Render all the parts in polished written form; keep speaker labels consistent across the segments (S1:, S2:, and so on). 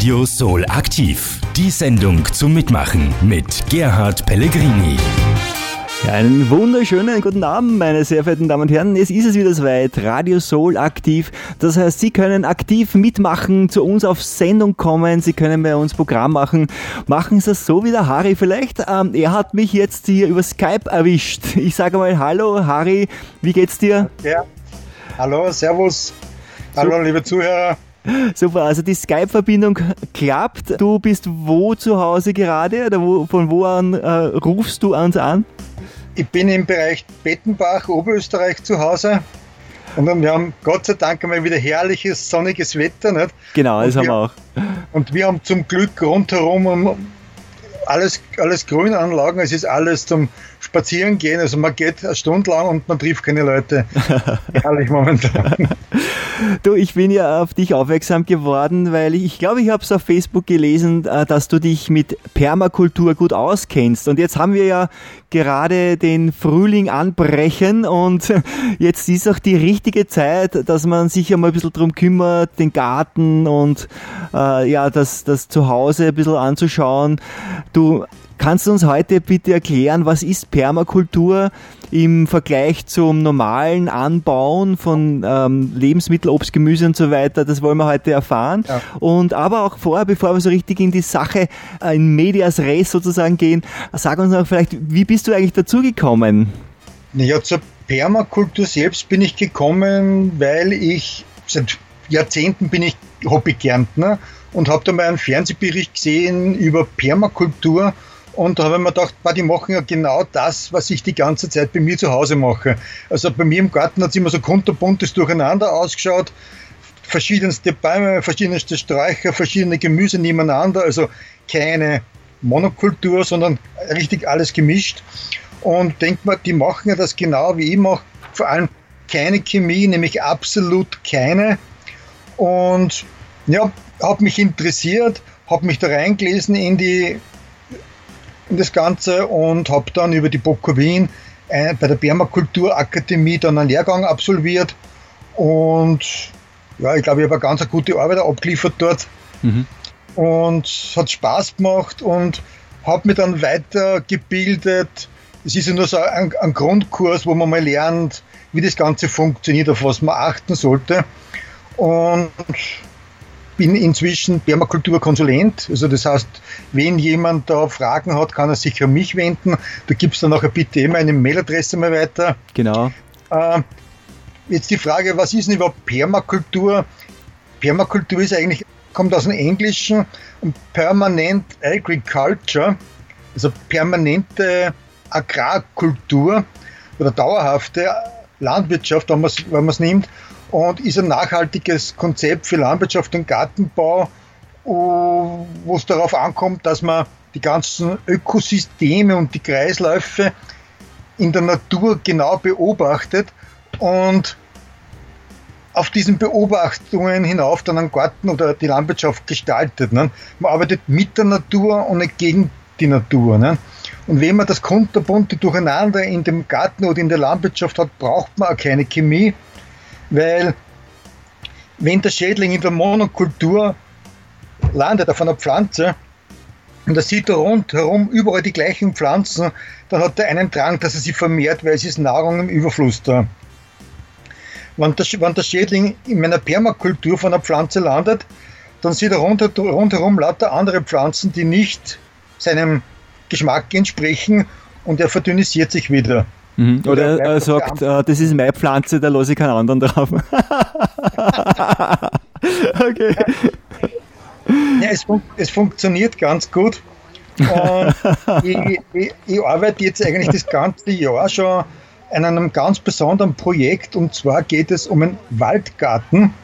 S1: Radio Soul aktiv. Die Sendung zum Mitmachen mit Gerhard Pellegrini.
S2: Ja, einen wunderschönen guten Abend, meine sehr verehrten Damen und Herren. Es ist wieder soweit, Radio Soul aktiv. Das heißt, Sie können aktiv mitmachen, zu uns auf Sendung kommen, Sie können bei uns Programm machen. Machen Sie es so wie der Harry vielleicht. Er hat mich jetzt hier über Skype erwischt. Ich sage mal Hallo Harry, wie geht's dir?
S3: Ja, hallo, servus. Hallo, liebe Zuhörer.
S2: Super, also die Skype-Verbindung klappt. Du bist wo zu Hause gerade oder von wo an rufst du uns an?
S3: Ich bin im Bereich Bettenbach, Oberösterreich zu Hause. Und wir haben Gott sei Dank einmal wieder herrliches, sonniges Wetter. Nicht?
S2: Genau, das haben wir auch.
S3: Und wir haben zum Glück rundherum alles Grünanlagen. Es ist alles zum Spazierengehen. Also man geht eine Stunde lang und man trifft keine Leute. Herrlich momentan.
S2: Du, ich bin ja auf dich aufmerksam geworden, weil ich glaube, ich habe es auf Facebook gelesen, dass du dich mit Permakultur gut auskennst. Und jetzt haben wir ja gerade den Frühling anbrechen und jetzt ist auch die richtige Zeit, dass man sich einmal ein bisschen drum kümmert, den Garten und das Zuhause ein bisschen anzuschauen. Du kannst uns heute bitte erklären, was ist Permakultur im Vergleich zum normalen Anbauen von Lebensmitteln, Obst, Gemüse und so weiter? Das wollen wir heute erfahren. Ja. Und aber auch vorher, bevor wir so richtig in die Sache, in medias res sozusagen gehen, sag uns noch vielleicht, wie bist du eigentlich dazugekommen?
S3: Ja, zur Permakultur selbst bin ich gekommen, weil ich seit Jahrzehnten bin ich Hobbygärtner und habe da mal einen Fernsehbericht gesehen über Permakultur. Und da habe ich mir gedacht, die machen ja genau das, was ich die ganze Zeit bei mir zu Hause mache. Also bei mir im Garten hat es immer so kunterbuntes Durcheinander ausgeschaut. Verschiedenste Bäume, verschiedenste Sträucher, verschiedene Gemüse nebeneinander. Also keine Monokultur, sondern richtig alles gemischt. Und denkt man, die machen ja das genau wie ich mache. Vor allem keine Chemie, nämlich absolut keine. Und ja, habe mich interessiert, habe mich da reingelesen in das Ganze und habe dann über die BOKU Wien bei der Permakulturakademie dann einen Lehrgang absolviert und ja, ich glaube, ich habe eine ganz gute Arbeit abgeliefert dort und es hat Spaß gemacht und habe mich dann weitergebildet. Es ist ja nur so ein Grundkurs, wo man mal lernt, wie das Ganze funktioniert, auf was man achten sollte, und bin inzwischen Permakulturkonsulent, also das heißt, wenn jemand da Fragen hat, kann er sich an mich wenden. Da gibt es dann nachher bitte meine Mailadresse mal weiter.
S2: Genau.
S3: Jetzt die Frage, was ist denn überhaupt Permakultur? Permakultur kommt aus dem Englischen, Permanent Agriculture, also permanente Agrarkultur oder dauerhafte Landwirtschaft, wenn man es nimmt. Und ist ein nachhaltiges Konzept für Landwirtschaft und Gartenbau, wo es darauf ankommt, dass man die ganzen Ökosysteme und die Kreisläufe in der Natur genau beobachtet und auf diesen Beobachtungen hinauf dann einen Garten oder die Landwirtschaft gestaltet. Ne? Man arbeitet mit der Natur und nicht gegen die Natur. Ne? Und wenn man das kunterbunte Durcheinander in dem Garten oder in der Landwirtschaft hat, braucht man auch keine Chemie. Weil wenn der Schädling in der Monokultur landet auf einer Pflanze und er sieht da rundherum überall die gleichen Pflanzen, dann hat er einen Drang, dass er sie vermehrt, weil es ist Nahrung im Überfluss da. Wenn der Schädling in meiner Permakultur von einer Pflanze landet, dann sieht er rundherum lauter andere Pflanzen, die nicht seinem Geschmack entsprechen, und er verdünnisiert sich wieder.
S2: Oder er sagt, das ist meine Pflanze, da lasse ich keinen anderen drauf. Okay.
S3: Ja, es funktioniert ganz gut. Und ich arbeite jetzt eigentlich das ganze Jahr schon an einem ganz besonderen Projekt, und zwar geht es um einen Waldgarten.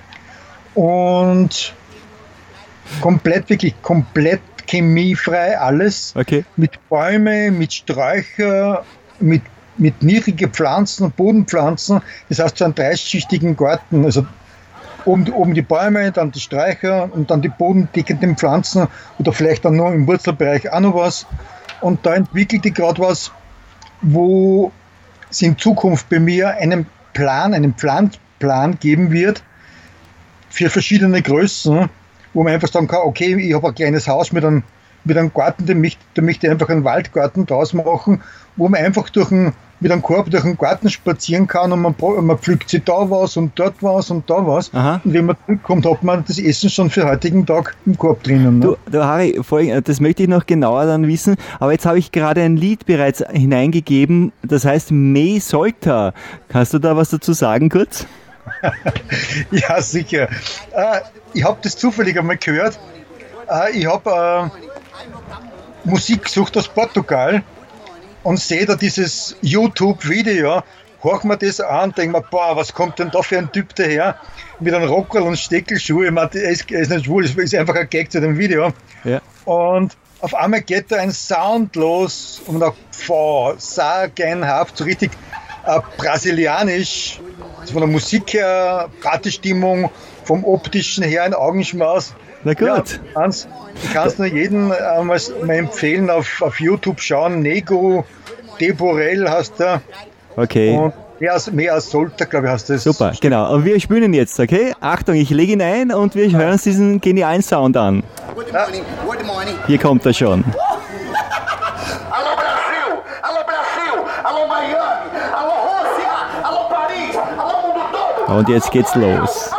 S3: Und wirklich komplett chemiefrei alles. Okay. Mit Bäumen, mit Sträuchern, mit niedrigen Pflanzen und Bodenpflanzen. Das heißt, so einen dreischichtigen Garten. Also oben die Bäume, dann die Sträucher und dann die bodendeckenden Pflanzen oder vielleicht dann nur im Wurzelbereich auch noch was. Und da entwickelt ich gerade was, wo es in Zukunft bei mir einen Pflanzplan geben wird für verschiedene Größen, wo man einfach sagen kann, okay, ich habe ein kleines Haus mit einem Garten, da möchte ich einfach einen Waldgarten draus machen, wo man einfach mit einem Korb durch den Garten spazieren kann und man pflückt sich da was und dort was und da was.
S2: Aha.
S3: Und wenn man zurückkommt, hat man das Essen schon für den heutigen Tag im Korb drinnen. Ne?
S2: Du Harry, das möchte ich noch genauer dann wissen, aber jetzt habe ich gerade ein Lied bereits hineingegeben, das heißt Me Solta. Kannst du da was dazu sagen kurz?
S3: Ja, sicher. Ich habe das zufällig einmal gehört. Ich habe Musik gesucht aus Portugal und sehe da dieses YouTube-Video, horch mir das an und denke mir, boah, was kommt denn da für ein Typ daher mit einem Rockerl und Steckelschuh? Ich meine, er ist nicht schwul, es ist einfach ein Gag zu dem Video. Ja. Und auf einmal geht da ein Sound los und auch sagenhaft, so richtig brasilianisch, also von der Musik her, Partystimmung, vom optischen her ein Augenschmaus.
S2: Na gut.
S3: Ja, ich kann es nur jedem mal empfehlen, auf YouTube schauen. Nego de Borrell heißt der.
S2: Okay.
S3: Und mehr als Solta, glaube ich, heißt das.
S2: Super, genau. Und wir spielen ihn jetzt, okay? Achtung, ich lege ihn ein und wir hören uns diesen genialen Sound an. Ja. Hier kommt er schon.
S4: Alô Brasil, alô Brasil, alô Miami, alô Rússia, alô Paris, alô mundo todo.
S2: Und jetzt geht's los.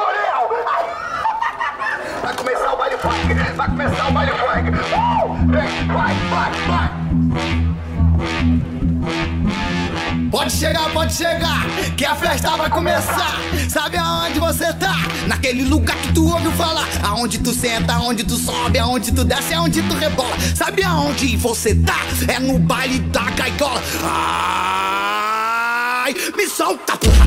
S4: Vai começar o baile funk. Vai. Pode chegar, que a festa vai começar. Sabe aonde você tá? Naquele lugar que tu ouviu falar. Aonde tu senta, aonde tu sobe, aonde tu desce, aonde tu rebola. Sabe aonde você tá? É no baile da gaiola. Ai, me solta, porra.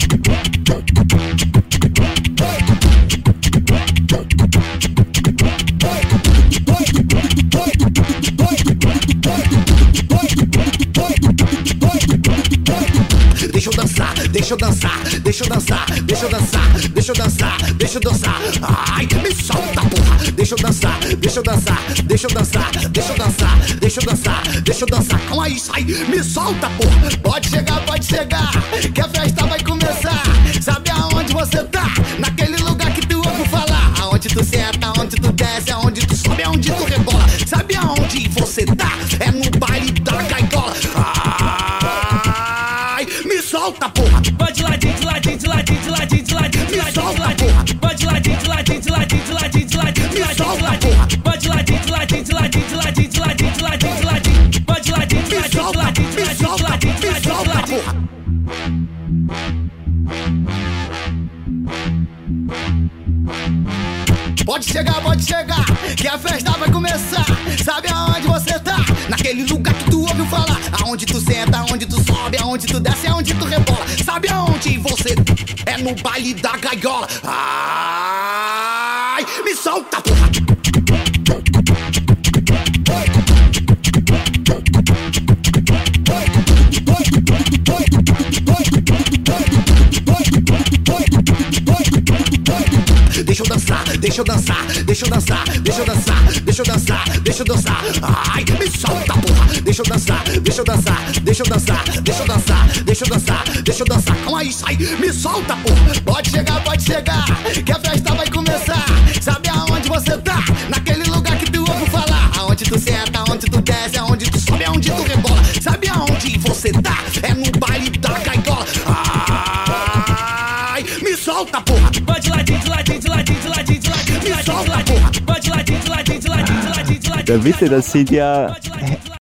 S4: Deixa eu dançar. Ai, me solta, porra. Deixa eu dançar. Calma aí, sai, me solta, porra. Pode chegar, que a festa vai começar. Sabe aonde você tá? Naquele lugar que tu ouviu falar. Aonde tu senta, aonde tu desce, aonde tu sobe, aonde tu rebola. Sabe aonde você tá? É no baile da gaiola. Ai, me solta, porra. Vai de ladinho. Me solta, porra. Vai de ladinho. Me solta, porra. Vai de ladinho. Me solta, porra. Pode chegar, que a festa vai começar. Sabe aonde você tá? Naquele lugar que tu ouviu falar. Aonde tu senta, aonde tu sobe, aonde tu desce, aonde tu rebola. Sabe aonde você é no baile da gaiola. Ai, me solta, porra. Deixa eu dançar. Ai, me solta, porra. Deixa eu dançar. Calma aí, sai, me solta, porra. Pode chegar, que a festa vai começar. Sabe aonde você tá? Naquele lugar que tu ouviu falar. Aonde tu senta, aonde tu desce, aonde tu sobe, aonde tu rebola. Sabe aonde você tá? É no baile da gaiola. Ai, me solta, porra. Vai de ladinho.
S2: Ja, bitte, das sind ja